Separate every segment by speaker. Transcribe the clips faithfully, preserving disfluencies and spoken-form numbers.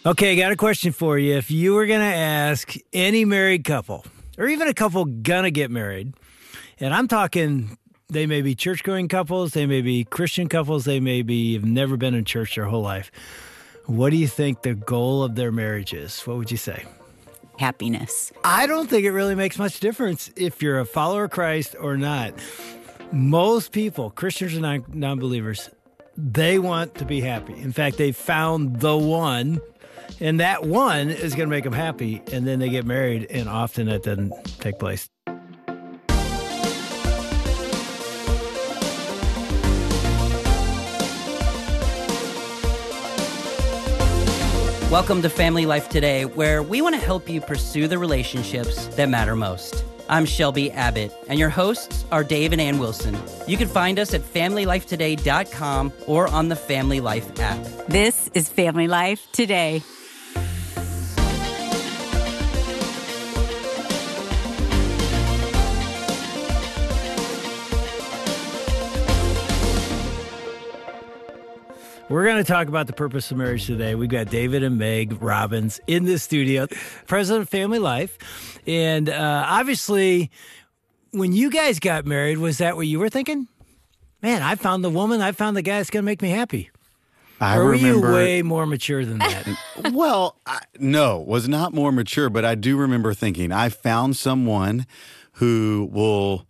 Speaker 1: Okay, got a question for you. If you were going to ask any married couple, or even a couple going to get married, and I'm talking they may be church-going couples, they may be Christian couples, they may be have never been in church their whole life, what do you think the goal of their marriage is? What would you say?
Speaker 2: Happiness.
Speaker 1: I don't think it really makes much difference if you're a follower of Christ or not. Most people, Christians or non- non-believers, they want to be happy. In fact, they found the one, and that one is going to make them happy, and then they get married, and often that doesn't take place.
Speaker 3: Welcome to Family Life Today, where we want to help you pursue the relationships that matter most. I'm Shelby Abbott, and your hosts are Dave and Ann Wilson. You can find us at family life today dot com or on the Family Life app.
Speaker 2: This is Family Life Today.
Speaker 1: We're going to talk about the purpose of marriage today. We've got David and Meg Robbins in the studio, president of Family Life. And uh, obviously, when you guys got married, was that what you were thinking? Man, I found the woman, I found the guy that's going to make me happy.
Speaker 4: I
Speaker 1: or were
Speaker 4: remember,
Speaker 1: you way more mature than that?
Speaker 4: Well, I, no, was not more mature, but I do remember thinking, I found someone who will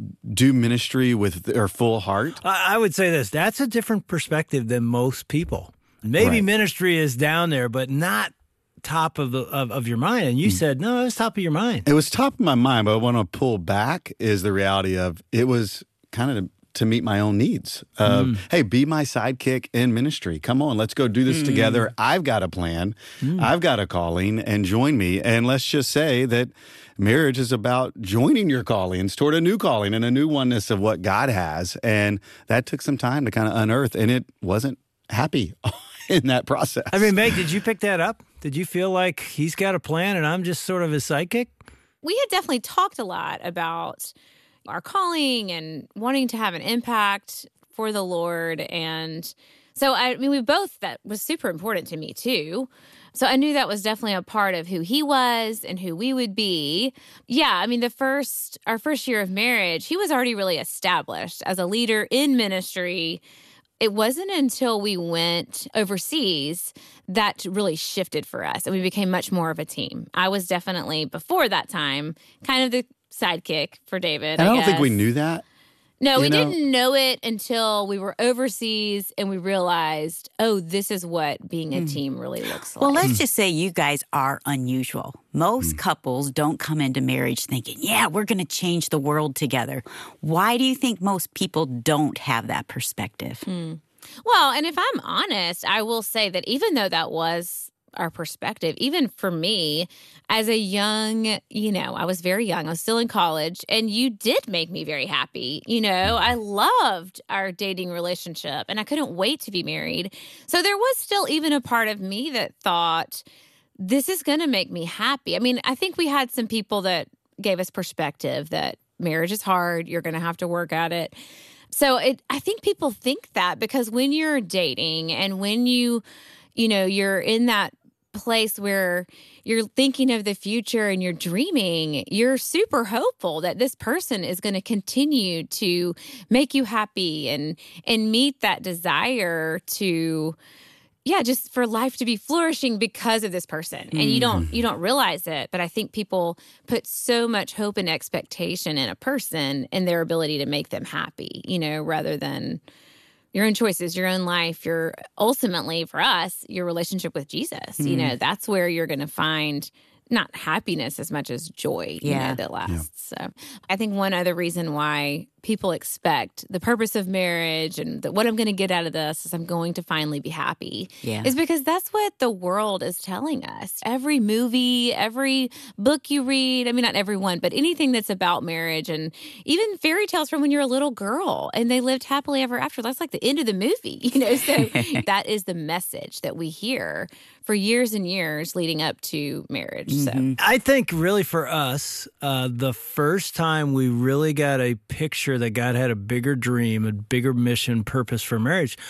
Speaker 4: do ministry with their full heart.
Speaker 1: I would say this. That's a different perspective than most people. Maybe
Speaker 4: Right.
Speaker 1: ministry is down there, but not top of the of, of your mind. And you mm. said, no, it was top of your mind.
Speaker 4: It was top of my mind, but what I want to pull back is the reality of it was kind of to, to meet my own needs. Of, mm. hey, be my sidekick in ministry. Come on, let's go do this mm. together. I've got a plan. Mm. I've got a calling, and join me. And let's just say that marriage is about joining your callings toward a new calling and a new oneness of what God has. And that took some time to kind of unearth, and it wasn't happy in that process.
Speaker 1: I mean, Meg, did you pick that up? Did you feel like he's got a plan and I'm just sort of his sidekick?
Speaker 5: We had definitely talked a lot about our calling and wanting to have an impact for the Lord. And so, I mean, we both, that was super important to me too. So I knew that was definitely a part of who he was and who we would be. Yeah, I mean, the first, our first year of marriage, he was already really established as a leader in ministry. It wasn't until we went overseas that really shifted for us, and we became much more of a team. I was definitely, before that time, kind of the sidekick for David,
Speaker 4: And I,
Speaker 5: I
Speaker 4: don't
Speaker 5: guess.
Speaker 4: think we knew that.
Speaker 5: No,
Speaker 4: You
Speaker 5: we
Speaker 4: know?
Speaker 5: didn't know it until we were overseas and we realized, oh, this is what being a team really looks like.
Speaker 2: Well, let's just say you guys are unusual. Most
Speaker 4: Mm.
Speaker 2: couples don't come into marriage thinking, yeah, we're going to change the world together. Why do you think most people don't have that perspective?
Speaker 5: Mm. Well, and if I'm honest, I will say that even though that was our perspective, even for me as a young, you know, I was very young, I was still in college, and you did make me very happy. You know, I loved our dating relationship and I couldn't wait to be married. So there was still even a part of me that thought, this is going to make me happy. I mean, I think we had some people that gave us perspective that marriage is hard, you're going to have to work at it. So it, I think people think that because when you're dating and when you, you know, you're in that place where you're thinking of the future and you're dreaming, you're super hopeful that this person is going to continue to make you happy and and meet that desire to, yeah, just for life to be flourishing because of this person. And you don't you don't realize it, but I think people put so much hope and expectation in a person and their ability to make them happy, you know, rather than your own choices, your own life, your ultimately for us, your relationship with Jesus. Mm. You know, that's where you're going to find not happiness as much as joy, you
Speaker 2: Yeah.
Speaker 5: know, that lasts. So I think one other reason why people expect the purpose of marriage and the, what I'm going to get out of this is I'm going to finally be happy
Speaker 2: Yeah.
Speaker 5: is because that's what the world is telling us. Every movie, every book you read, I mean, not everyone, but anything that's about marriage and even fairy tales from when you're a little girl and they lived happily ever after. That's like the end of the movie, you know? So that is the message that we hear for years and years leading up to marriage.
Speaker 2: Mm-hmm.
Speaker 5: So
Speaker 1: I think really for us, uh, the first time we really got a picture that God had a bigger dream, a bigger mission, purpose for marriage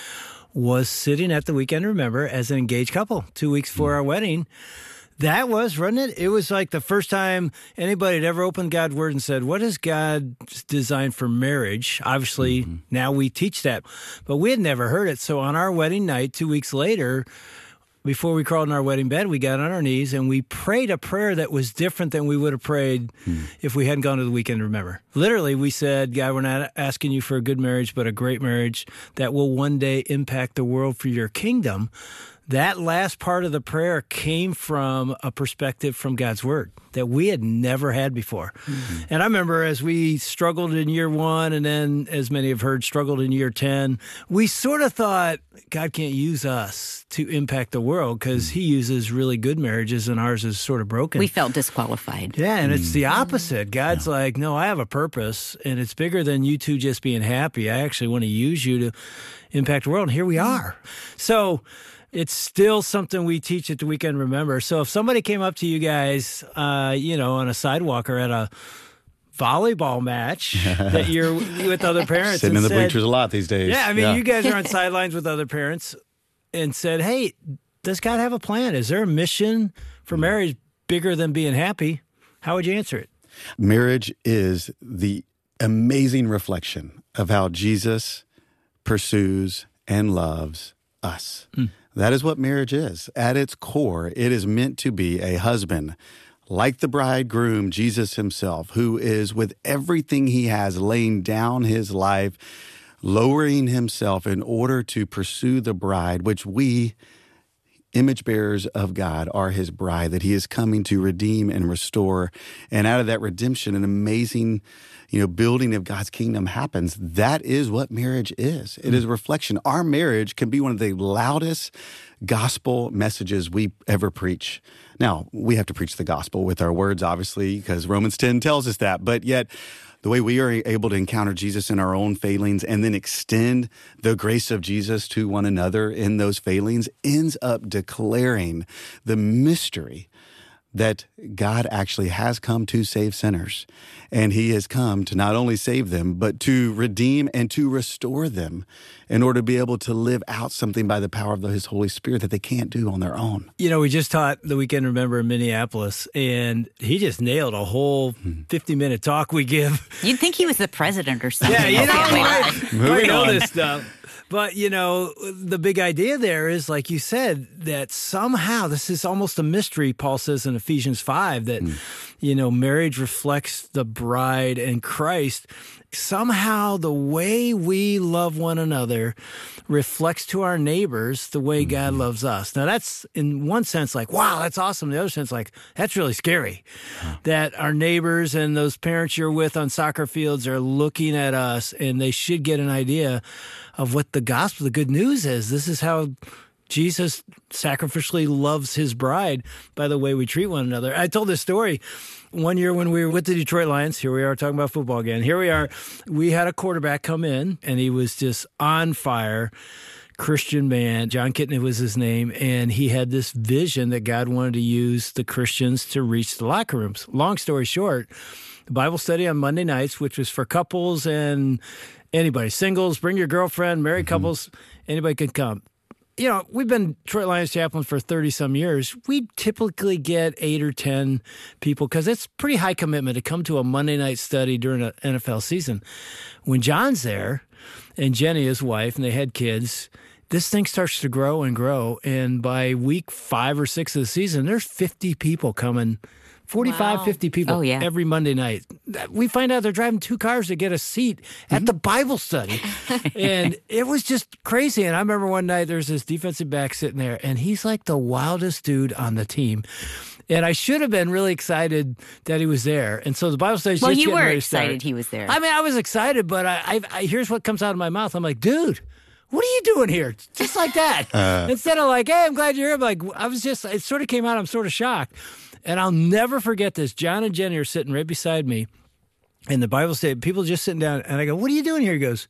Speaker 1: was sitting at the Weekend Remember as an engaged couple two weeks before our wedding. That was, wasn't it? It was like the first time anybody had ever opened God's Word and said, what is God's design for marriage? Obviously, mm-hmm. now we teach that, but we had never heard it. So on our wedding night, two weeks later, before we crawled in our wedding bed, we got on our knees and we prayed a prayer that was different than we would have prayed mm. if we hadn't gone to the Weekend Remember. Literally, we said, God, we're not asking you for a good marriage, but a great marriage that will one day impact the world for your kingdom. That last part of the prayer came from a perspective from God's Word that we had never had before. Mm-hmm. And I remember as we struggled in year one and then, as many have heard, struggled in year ten, we sort of thought God can't use us to impact the world because mm-hmm. he uses really good marriages and ours is sort of broken.
Speaker 2: We felt disqualified.
Speaker 1: Yeah, and mm-hmm. it's the opposite. God's yeah. like, no, I have a purpose and it's bigger than you two just being happy. I actually want to use you to impact the world. And here we are. So it's still something we teach at the Weekend Remember. So if somebody came up to you guys, uh, you know, on a sidewalk or at a volleyball match that you're with other parents.
Speaker 4: Sitting in the
Speaker 1: said,
Speaker 4: bleachers a lot these days.
Speaker 1: Yeah, I mean,
Speaker 4: yeah.
Speaker 1: you guys are on sidelines with other parents and said, hey, does God have a plan? Is there a mission for marriage bigger than being happy? How would you answer it?
Speaker 4: Marriage is the amazing reflection of how Jesus pursues and loves us. Mm. That is what marriage is. At its core, it is meant to be a husband, like the bridegroom, Jesus himself, who is with everything he has, laying down his life, lowering himself in order to pursue the bride, which we, image bearers of God, are his bride, that he is coming to redeem and restore. And out of that redemption, an amazing you know, building of God's kingdom happens. That is what marriage is. It is a reflection. Our marriage can be one of the loudest gospel messages we ever preach. Now, we have to preach the gospel with our words, obviously, because Romans ten tells us that. But yet, the way we are able to encounter Jesus in our own failings and then extend the grace of Jesus to one another in those failings ends up declaring the mystery that God actually has come to save sinners. And he has come to not only save them, but to redeem and to restore them in order to be able to live out something by the power of his Holy Spirit that they can't do on their own.
Speaker 1: You know, we just taught the Weekend Remember in Minneapolis, and he just nailed a whole fifty-minute talk we give.
Speaker 2: You'd think he was the president or something.
Speaker 1: Yeah, you know, I, I know
Speaker 4: on.
Speaker 1: this stuff. But, you know, the big idea there is, like you said, that somehow this is almost a mystery, Paul says in Ephesians five, that, mm. you know, marriage reflects the bride and Christ. Somehow the way we love one another reflects to our neighbors the way mm-hmm. God loves us. Now, that's in one sense like, wow, that's awesome. The other sense like, that's really scary. Huh. That our neighbors and those parents you're with on soccer fields are looking at us and they should get an idea of what the gospel, the good news is. This is how Jesus sacrificially loves his bride by the way we treat one another. I told this story one year when we were with the Detroit Lions. Here we are talking about football again. Here we are. We had a quarterback come in, and he was just on fire. Christian man, John Kitna was his name, and he had this vision that God wanted to use the Christians to reach the locker rooms. Long story short, the Bible study on Monday nights, which was for couples and anybody, singles, bring your girlfriend, married mm-hmm. couples, anybody can come. You know, we've been Detroit Lions chaplains for thirty-some years. We typically get eight or ten people because it's pretty high commitment to come to a Monday night study during an N F L season. When John's there and Jenny, his wife, and they had kids, this thing starts to grow and grow. And by week five or six of the season, there's fifty people coming, forty-five, wow. fifty people
Speaker 2: oh, yeah.
Speaker 1: every Monday night. We find out they're driving two cars to get a seat at mm-hmm. the Bible study. And it was just crazy. And I remember one night there's this defensive back sitting there, and he's like the wildest dude on the team. And I should have been really excited that he was there. And so the Bible study.
Speaker 2: Well,
Speaker 1: just
Speaker 2: you were
Speaker 1: excited
Speaker 2: start. He was there.
Speaker 1: I mean, I was excited, but I, I, I here's what comes out of my mouth. I'm like, dude, what are you doing here? Just like that. Uh, Instead of like, hey, I'm glad you're here. I'm like, I was just, it sort of came out. I'm sort of shocked. And I'll never forget this. John and Jenny are sitting right beside me. And the Bible said, people just sitting down. And I go, what are you doing here? He goes,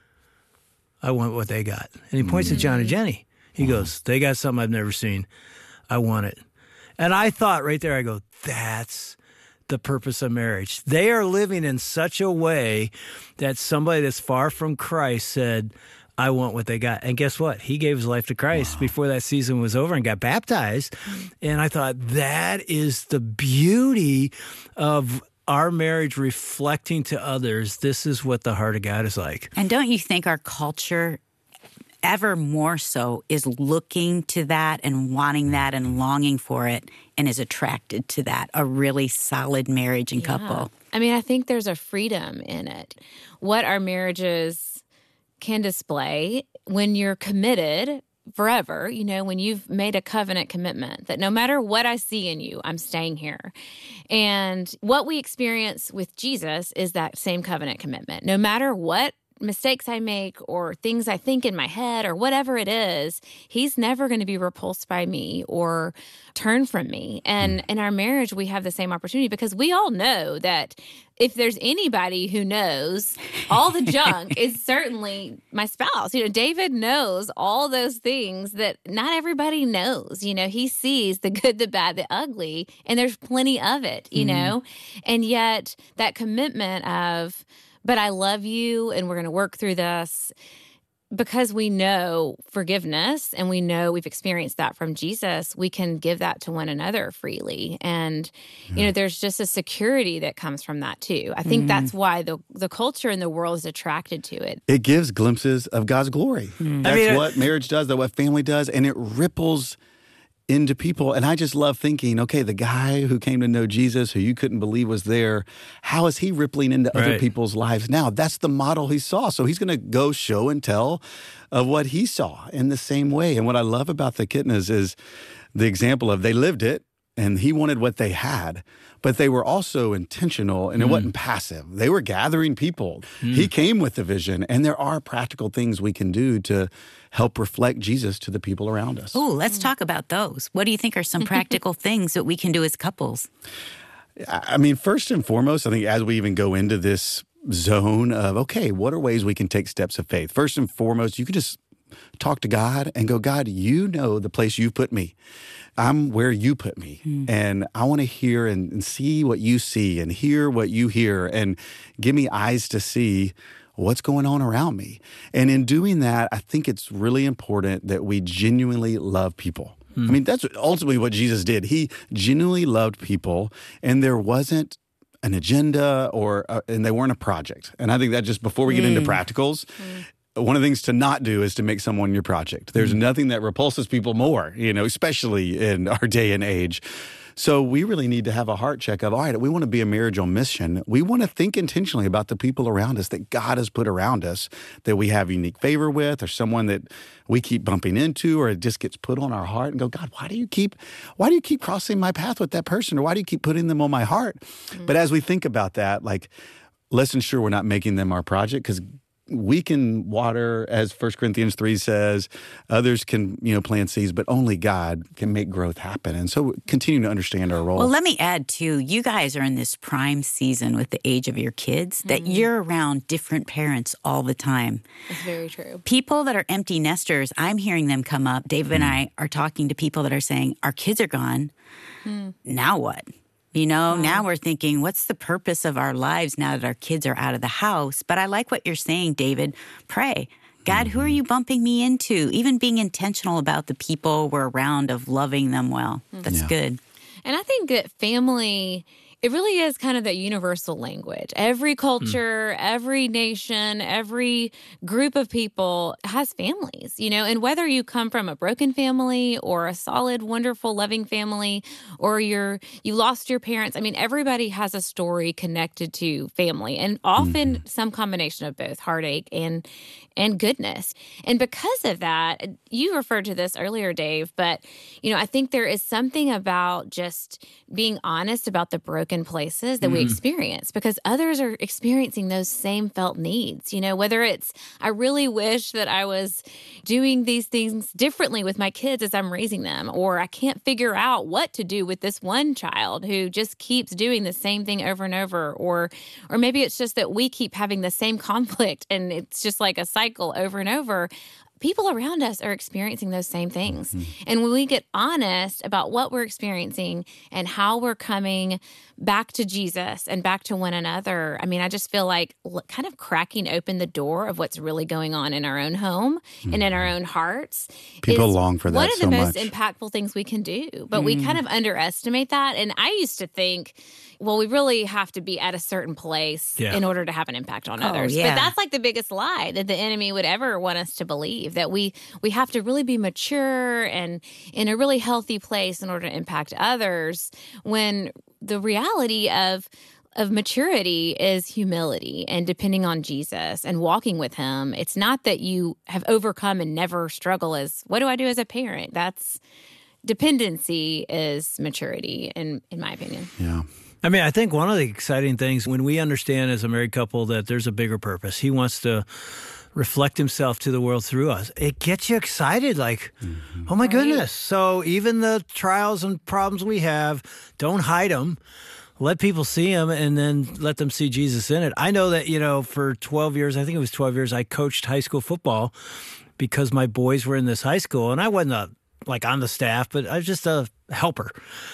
Speaker 1: I want what they got. And he points mm-hmm. at John and Jenny. He wow. goes, they got something I've never seen. I want it. And I thought right there, I go, that's the purpose of marriage. They are living in such a way that somebody that's far from Christ said, I want what they got. And guess what? He gave his life to Christ wow. before that season was over and got baptized. And I thought that is the beauty of our marriage reflecting to others. This is what the heart of God is like.
Speaker 2: And don't you think our culture ever more so is looking to that and wanting that and longing for it and is attracted to that, a really solid marriage and
Speaker 5: yeah.
Speaker 2: couple?
Speaker 5: I mean, I think there's a freedom in it. What our marriages can display when you're committed forever, you know, when you've made a covenant commitment that no matter what I see in you, I'm staying here. And what we experience with Jesus is that same covenant commitment. No matter what mistakes I make or things I think in my head or whatever it is, he's never going to be repulsed by me or turn from me. And in our marriage, we have the same opportunity because we all know that if there's anybody who knows all the junk, it's certainly my spouse. You know, David knows all those things that not everybody knows. You know, he sees the good, the bad, the ugly, and there's plenty of it, you mm-hmm. know? And yet that commitment of, but I love you and we're going to work through this because we know forgiveness and we know we've experienced that from Jesus, we can give that to one another freely. And, yeah. you know, there's just a security that comes from that too. I think mm. that's why the the culture in the world is attracted to it.
Speaker 4: It gives glimpses of God's glory. Mm. That's I mean, what marriage does, that's what family does, and it ripples into people. And I just love thinking, okay, the guy who came to know Jesus, who you couldn't believe was there, how is he rippling into right. other people's lives now? That's the model he saw. So he's going to go show and tell of what he saw in the same way. And what I love about the Kitnas is the example of they lived it and he wanted what they had, but they were also intentional and it mm. wasn't passive. They were gathering people. Mm. He came with the vision, and there are practical things we can do to help reflect Jesus to the people around us.
Speaker 2: Oh, let's talk about those. What do you think are some practical things that we can do as couples?
Speaker 4: I mean, first and foremost, I think as we even go into this zone of, okay, what are ways we can take steps of faith? First and foremost, you can just talk to God and go, God, you know the place you've put me. I'm where you put me. Mm. And I want to hear and, and see what you see and hear what you hear and give me eyes to see what's going on around me. And in doing that, I think it's really important that we genuinely love people. Mm. I mean, that's ultimately what Jesus did. He genuinely loved people, and there wasn't an agenda or, uh, and they weren't a project. And I think that just before we get mm. into practicals, mm. one of the things to not do is to make someone your project. There's mm. nothing that repulses people more, you know, especially in our day and age. So we really need to have a heart check of, all right, we want to be a marriage on mission. We want to think intentionally about the people around us that God has put around us that we have unique favor with, or someone that we keep bumping into, or it just gets put on our heart and go, God, why do you keep, why do you keep crossing my path with that person? Or why do you keep putting them on my heart? Mm. But as we think about that, like, let's ensure we're not making them our project, because we can water, as First Corinthians three says, others can, you know, plant seeds, but only God can make growth happen. And so continue to understand our role.
Speaker 2: Well, let me add, too, you guys are in this prime season with the age of your kids mm-hmm. that you're around different parents all the time.
Speaker 5: That's very true.
Speaker 2: People that are empty nesters, I'm hearing them come up. David mm. and I are talking to people that are saying, our kids are gone. Mm. Now what? You know, wow. now we're thinking, what's the purpose of our lives now that our kids are out of the house? But I like what you're saying, David. Pray. God, who are you bumping me into? Even being intentional about the people we're around, of loving them well. That's yeah. good.
Speaker 5: And I think that family, it really is kind of that universal language. Every culture, mm. every nation, every group of people has families, you know, and whether you come from a broken family or a solid, wonderful, loving family, or you're, you lost your parents. I mean, everybody has a story connected to family, and often mm. some combination of both heartache and and goodness. And because of that, you referred to this earlier, Dave, but, you know, I think there is something about just being honest about the broken places that mm. we experience, because others are experiencing those same felt needs. You know, whether it's, I really wish that I was doing these things differently with my kids as I'm raising them, or I can't figure out what to do with this one child who just keeps doing the same thing over and over, or or maybe it's just that we keep having the same conflict and it's just like a cycle over and over. people around us are experiencing those same things.
Speaker 4: Mm-hmm.
Speaker 5: And when we get honest about what we're experiencing and how we're coming back to Jesus and back to one another, I mean, I just feel like kind of cracking open the door of what's really going on in our own home mm-hmm. and in our own hearts.
Speaker 4: People long for that
Speaker 5: one of
Speaker 4: so
Speaker 5: the most
Speaker 4: much.
Speaker 5: impactful things we can do. But
Speaker 2: Mm.
Speaker 5: we kind of underestimate that. And I used to think, well, we really have to be at a certain place
Speaker 1: Yeah.
Speaker 5: in order to have an impact on
Speaker 2: Oh,
Speaker 5: others.
Speaker 2: yeah.
Speaker 5: But that's like the biggest lie that the enemy would ever want us to believe, that we we have to really be mature and in a really healthy place in order to impact others, when the reality of of maturity is humility and depending on Jesus and walking with him. It's not that you have overcome and never struggle as, what do I do as a parent? That's dependency is maturity, in in my opinion.
Speaker 4: Yeah.
Speaker 1: I mean, I think one of the exciting things when we understand as a married couple that there's a bigger purpose, he wants to reflect himself to the world through us. It gets you excited, like, mm-hmm. oh my goodness. So even the trials and problems we have, don't hide them. Let people see them and then let them see Jesus in it. I know that, you know, for twelve years, I think it was twelve years, I coached high school football because my boys were in this high school, and I wasn't a, like on the staff, but I was just a helper.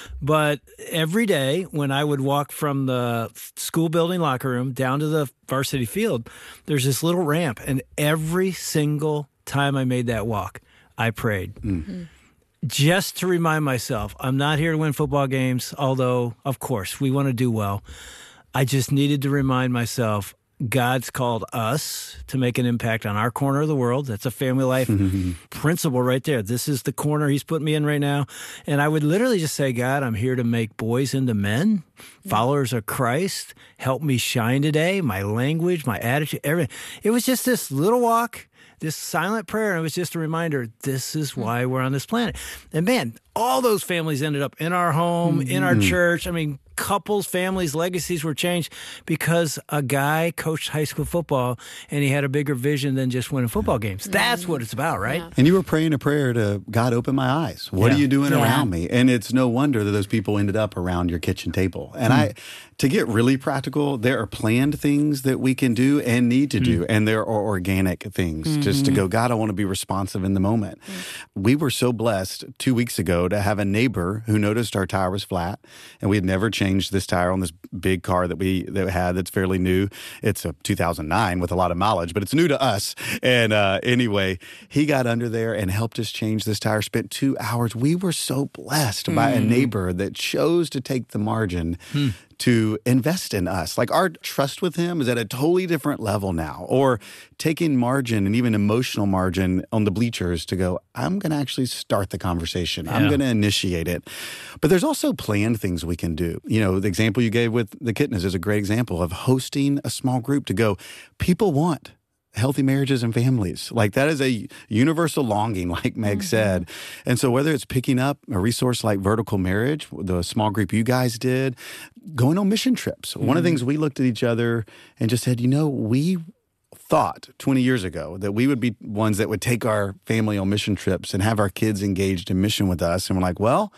Speaker 1: But every day when I would walk from the school building locker room down to the varsity field, there's this little ramp. And every single time I made that walk, I prayed. Mm-hmm. Just to remind myself, I'm not here to win football games, although, of course, we want to do well. I just needed to remind myself, God's called us to make an impact on our corner of the world. That's a family life principle right there. This is the corner he's put me in right now. And I would literally just say, God, I'm here to make boys into men, followers of Christ. Help me shine today, my language, my attitude, everything. It was just this little walk, this silent prayer, and it was just a reminder, this is why we're on this planet. And man, all those families ended up in our home, mm-hmm. in our church. I mean, couples, families, legacies were changed because a guy coached high school football and he had a bigger vision than just winning football games. That's what it's about, right?
Speaker 5: Yeah.
Speaker 4: And you were praying a prayer to, God, open my eyes. What
Speaker 1: Yeah.
Speaker 4: are you doing
Speaker 2: Yeah.
Speaker 4: around me? And it's no wonder that those people ended up around your kitchen table. And I, to get really practical, there are planned things that we can do and need to do. And there are organic things mm-hmm. just to go, God, I want to be responsive in the moment. Mm-hmm. We were so blessed two weeks ago to have a neighbor who noticed our tire was flat, and we had never changed this tire on this big car that we that we had that's fairly new. It's a two thousand nine with a lot of mileage, but it's new to us. And uh, anyway, he got under there and helped us change this tire, spent two hours. We were so blessed mm. by a neighbor that chose to take the margin mm. to invest in us. Like, our trust with him is at a totally different level now. Or taking margin and even emotional margin on the bleachers to go, I'm going to actually start the conversation. Yeah. I'm going to initiate it. But there's also planned things we can do. You know, the example you gave with the Kittners is a great example of hosting a small group to go, people want healthy marriages and families. Like, that is a universal longing, like Meg mm-hmm. said. And so whether it's picking up a resource like Vertical Marriage, the small group you guys did, going on mission trips. Mm-hmm. One of the things we looked at each other and just said, you know, we thought twenty years ago that we would be ones that would take our family on mission trips and have our kids engaged in mission with us. And we're like, well,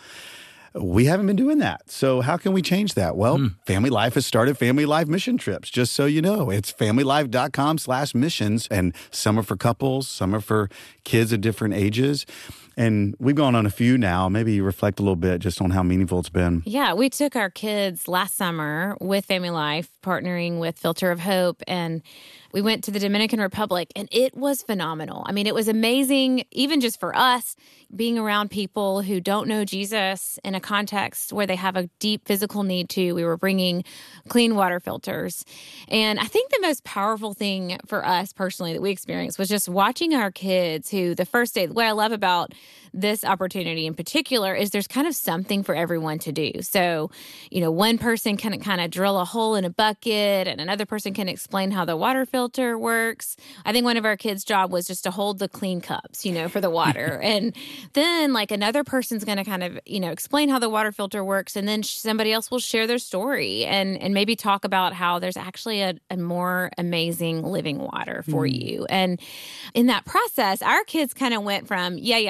Speaker 4: we haven't been doing that. So how can we change that? Well, mm. Family Life has started Family Life mission trips, just so you know. It's familylife.com slash missions. And some are for couples, some are for kids of different ages. And we've gone on a few now. Maybe you reflect a little bit just on how meaningful it's been.
Speaker 5: Yeah, we took our kids last summer with Family Life, partnering with Filter of Hope, and we went to the Dominican Republic, and it was phenomenal. I mean, it was amazing, even just for us, being around people who don't know Jesus in a context where they have a deep physical need to. We were bringing clean water filters. And I think the most powerful thing for us personally that we experienced was just watching our kids who the first day, what I love about this opportunity in particular is there's kind of something for everyone to do. So, you know, one person can kind of drill a hole in a bucket and another person can explain how the water filter works. I think one of our kids' job was just to hold the clean cups, you know, for the water. And then like another person's going to kind of, you know, explain how the water filter works. And then somebody else will share their story and, and maybe talk about how there's actually a, a more amazing living water for mm. you. And in that process, our kids kind of went from, yeah, yeah, you talk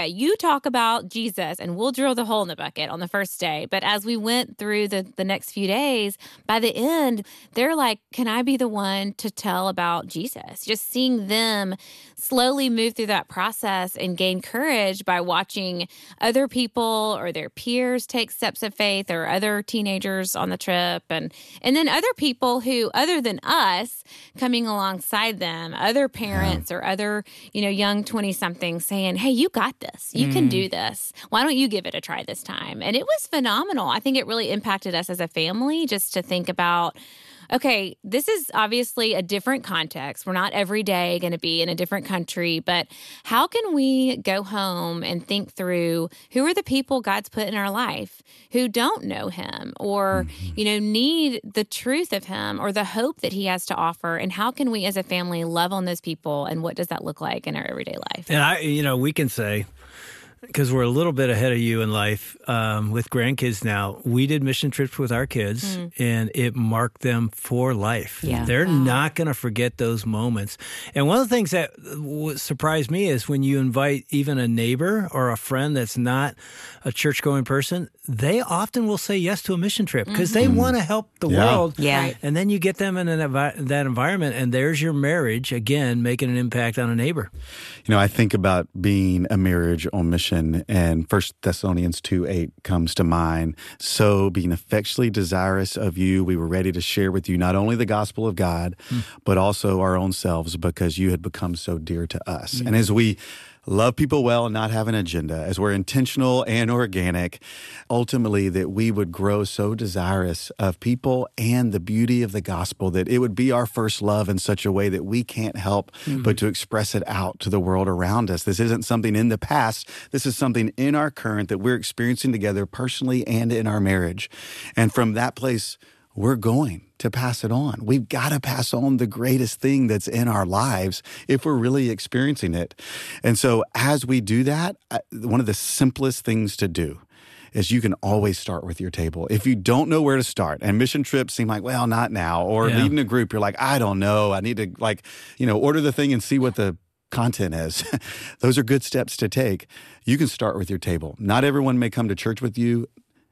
Speaker 5: talk about Jesus and we'll drill the hole in the bucket on the first day. But as we went through the, the next few days, by the end, they're like, can I be the one to tell about Jesus? Just seeing them slowly move through that process and gain courage by watching other people or their peers take steps of faith, or other teenagers on the trip, and and then other people who, other than us, coming alongside them, other parents yeah. or other, you know, young twenty-somethings saying, hey, you got this. You mm. can do this. Why don't you give it a try this time? And it was phenomenal. I think it really impacted us as a family just to think about, okay, this is obviously a different context. We're not every day going to be in a different country, but how can we go home and think through who are the people God's put in our life who don't know him, or, mm-hmm. you know, need the truth of him or the hope that he has to offer? And how can we as a family love on those people? And what does that look like in our everyday life?
Speaker 1: And I, you know, we can say, because we're a little bit ahead of you in life um, with grandkids now, we did mission trips with our kids, mm. and it marked them for life.
Speaker 2: Yeah.
Speaker 1: They're
Speaker 5: wow.
Speaker 1: not going to forget those moments. And one of the things that surprised me is when you invite even a neighbor or a friend that's not a church-going person, they often will say yes to a mission trip because mm-hmm. they want to help the
Speaker 4: yeah.
Speaker 1: world.
Speaker 2: Yeah.
Speaker 1: And then you get them in an envi- that environment, and there's your marriage, again, making an impact on a neighbor.
Speaker 4: You know, I think about being a marriage on mission, and First Thessalonians two eight comes to mind. So, being affectionately desirous of you, we were ready to share with you not only the gospel of God, mm. but also our own selves, because you had become so dear to us. Mm. And as we love people well and not have an agenda, as we're intentional and organic, ultimately that we would grow so desirous of people and the beauty of the gospel that it would be our first love in such a way that we can't help mm-hmm. but to express it out to the world around us. This isn't something in the past. This is something in our current that we're experiencing together personally and in our marriage. And from that place, we're going to pass it on. We've got to pass on the greatest thing that's in our lives if we're really experiencing it. And so as we do that, one of the simplest things to do is you can always start with your table. If you don't know where to start, and mission trips seem like, well, not now, or
Speaker 1: yeah.
Speaker 4: leading a group, you're like, I don't know. I need to, like, you know, order the thing and see what the content is. Those are good steps to take. You can start with your table. Not everyone may come to church with you,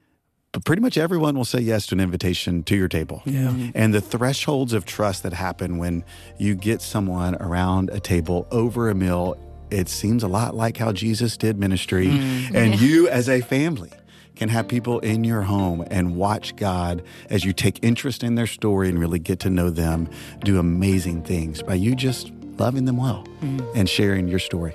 Speaker 4: but pretty much everyone will say yes to an invitation to your table.
Speaker 1: Yeah.
Speaker 4: And the thresholds of trust that happen when you get someone around a table over a meal, it seems a lot like how Jesus did ministry. Mm, and yeah. you as a family can have people in your home and watch God as you take interest in their story and really get to know them do amazing things by you just loving them well mm. and sharing your story.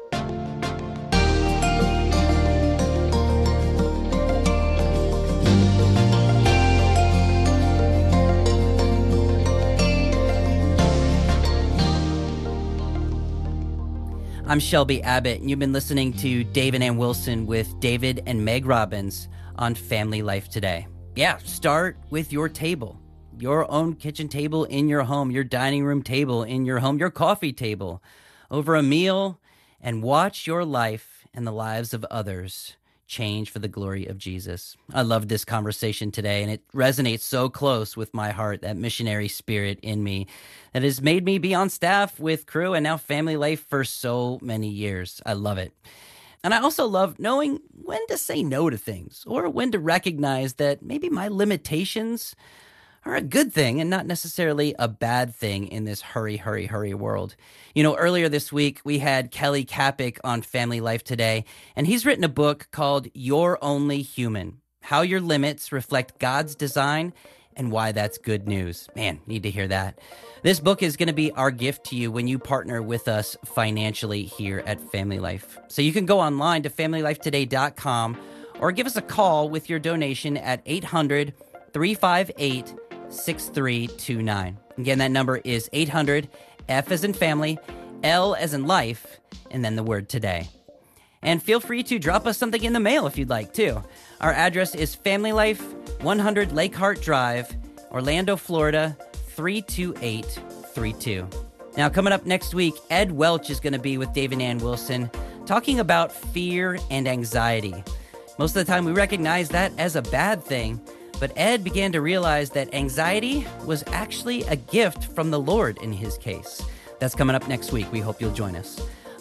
Speaker 3: I'm Shelby Abbott, and you've been listening to Dave and Ann Wilson with David and Meg Robbins on Family Life Today. Yeah, start with your table, your own kitchen table in your home, your dining room table in your home, your coffee table over a meal, and watch your life and the lives of others change for the glory of Jesus. I love this conversation today, and it resonates so close with my heart, that missionary spirit in me that has made me be on staff with Cru and now Family Life for so many years. I love it. And I also love knowing when to say no to things, or when to recognize that maybe my limitations are a good thing and not necessarily a bad thing in this hurry, hurry, hurry world. You know, earlier this week, we had Kelly Kapic on Family Life Today, and he's written a book called You're Only Human: How Your Limits Reflect God's Design and Why That's Good News. Man, need to hear that. This book is going to be our gift to you when you partner with us financially here at Family Life. So you can go online to family life today dot com or give us a call with your donation at eight hundred, three five eight, six three two nine. Again, that number is eight hundred, F as in family, L as in life, and then the word today. And feel free to drop us something in the mail if you'd like to. Our address is Family Life, one hundred Lake Hart Drive, Orlando, Florida, three two eight three two. Now, coming up next week, Ed Welch is going to be with Dave and Ann Wilson talking about fear and anxiety. Most of the time, we recognize that as a bad thing, but Ed began to realize that anxiety was actually a gift from the Lord in his case. That's coming up next week. We hope you'll join us.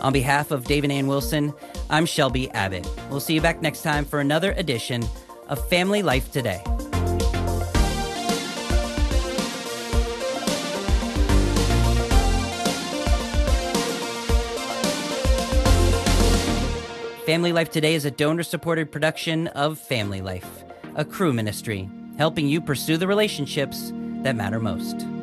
Speaker 3: On behalf of Dave and Ann Wilson, I'm Shelby Abbott. We'll see you back next time for another edition of Family Life Today. Family Life Today is a donor-supported production of Family Life, a Cru ministry, helping you pursue the relationships that matter most.